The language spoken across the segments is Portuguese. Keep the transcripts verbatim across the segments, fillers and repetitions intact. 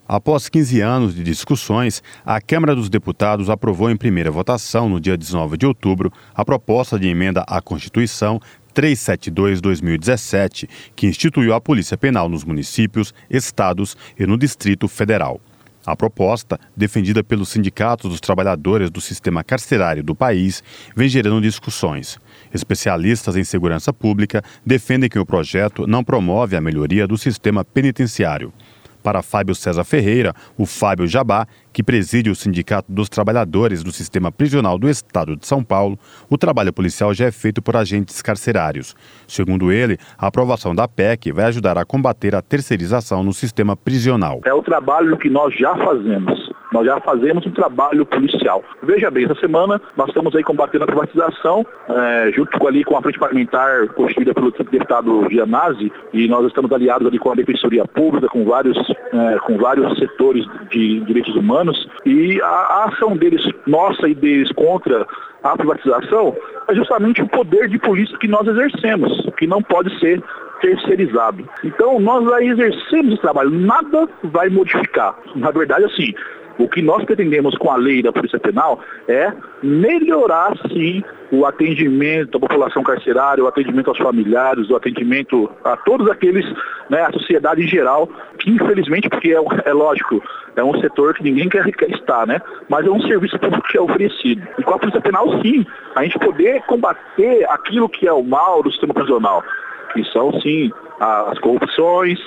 Após quinze anos de discussões, a Câmara dos Deputados aprovou em primeira votação, no dia dezenove de outubro, a proposta de emenda à Constituição trezentos e setenta e dois barra dois mil e dezessete, que instituiu a Polícia Penal nos municípios, estados e no Distrito Federal. A proposta, defendida pelos sindicatos dos trabalhadores do sistema carcerário do país, vem gerando discussões. Especialistas em segurança pública defendem que o projeto não promove a melhoria do sistema penitenciário. Para Fábio César Ferreira, o Fábio Jabá, que preside o Sindicato dos Trabalhadores do Sistema Prisional do Estado de São Paulo, o trabalho policial já é feito por agentes carcerários. Segundo ele, a aprovação da P E C vai ajudar a combater a terceirização no sistema prisional. É o trabalho que nós já fazemos. Nós já fazemos um trabalho policial. Veja bem, essa semana nós estamos aí combatendo a privatização, é, junto ali com a frente parlamentar constituída pelo deputado Gianazzi, e nós estamos aliados ali com a Defensoria Pública, com vários, é, com vários setores de direitos humanos, e a, a ação deles, nossa e deles contra a privatização, é justamente o poder de polícia que nós exercemos, que não pode ser terceirizado. Então nós aí exercemos esse trabalho, nada vai modificar. Na verdade, assim, o que nós pretendemos com a lei da Polícia Penal é melhorar, sim, o atendimento à população carcerária, o atendimento aos familiares, o atendimento a todos aqueles, né, a sociedade em geral, que infelizmente, porque é, é lógico, é um setor que ninguém quer, quer estar, né? Mas é um serviço público que é oferecido. E com a Polícia Penal, sim, a gente poder combater aquilo que é o mal do sistema prisional, que são, sim, as corrupções,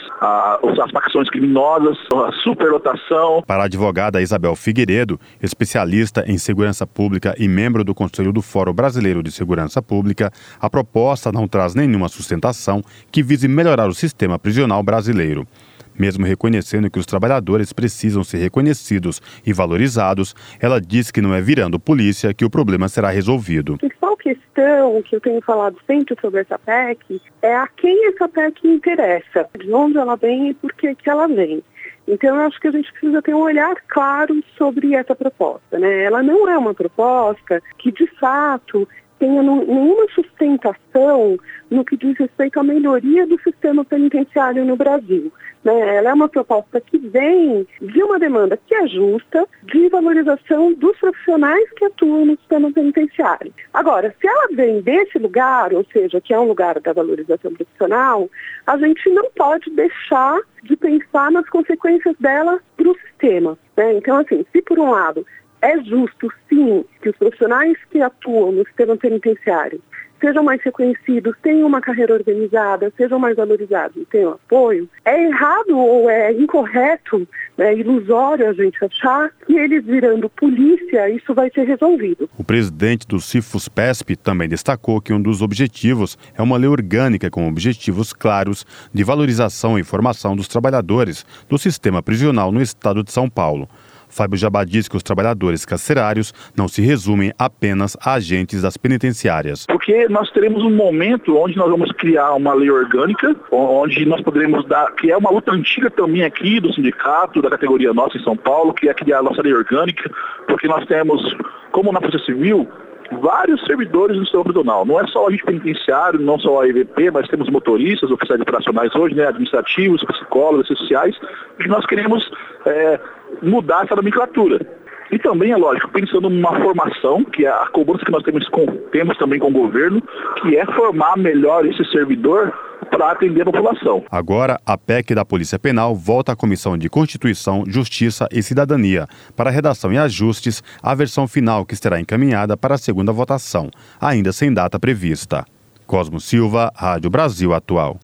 as facções criminosas, a superlotação. Para a advogada Isabel Figueiredo, especialista em segurança pública e membro do Conselho do Fórum Brasileiro de Segurança Pública, a proposta não traz nenhuma sustentação que vise melhorar o sistema prisional brasileiro. Mesmo reconhecendo que os trabalhadores precisam ser reconhecidos e valorizados, ela diz que não é virando polícia que o problema será resolvido. A principal questão que eu tenho falado sempre sobre essa P E C é a quem essa P E C interessa, de onde ela vem e por que que ela vem. Então, eu acho que a gente precisa ter um olhar claro sobre essa proposta, né? Ela não é uma proposta que, de fato, tenha nenhuma sustentação no que diz respeito à melhoria do sistema penitenciário no Brasil. Né? Ela é uma proposta que vem de uma demanda que é justa, de valorização dos profissionais que atuam no sistema penitenciário. Agora, se ela vem desse lugar, ou seja, que é um lugar da valorização profissional, a gente não pode deixar de pensar nas consequências dela para o sistema. Né? Então, assim, se por um lado é justo, sim, que os profissionais que atuam no sistema penitenciário sejam mais reconhecidos, tenham uma carreira organizada, sejam mais valorizados e tenham apoio, é errado ou é incorreto, é ilusório a gente achar que eles virando polícia, isso vai ser resolvido. O presidente do Cifus-Pesp também destacou que um dos objetivos é uma lei orgânica com objetivos claros de valorização e formação dos trabalhadores do sistema prisional no estado de São Paulo. Fábio Jabá diz que os trabalhadores carcerários não se resumem apenas a agentes das penitenciárias. Porque nós teremos um momento onde nós vamos criar uma lei orgânica, onde nós poderemos dar, que é uma luta antiga também aqui do sindicato, da categoria nossa em São Paulo, que é criar a nossa lei orgânica, porque nós temos, como na Polícia Civil, vários servidores do sistema prisional. Não é só o agente penitenciário, não só a E V P, mas temos motoristas, oficiais operacionais hoje, né, administrativos, psicólogos, sociais, e nós queremos é, mudar essa nomenclatura. E também, é lógico, pensando numa formação, que é a cobrança que nós temos, com, temos também com o governo, que é formar melhor esse servidor para atender a população. Agora, a P E C da Polícia Penal volta à Comissão de Constituição, Justiça e Cidadania para redação e ajustes, a versão final que será encaminhada para a segunda votação, ainda sem data prevista. Cosmo Silva, Rádio Brasil Atual.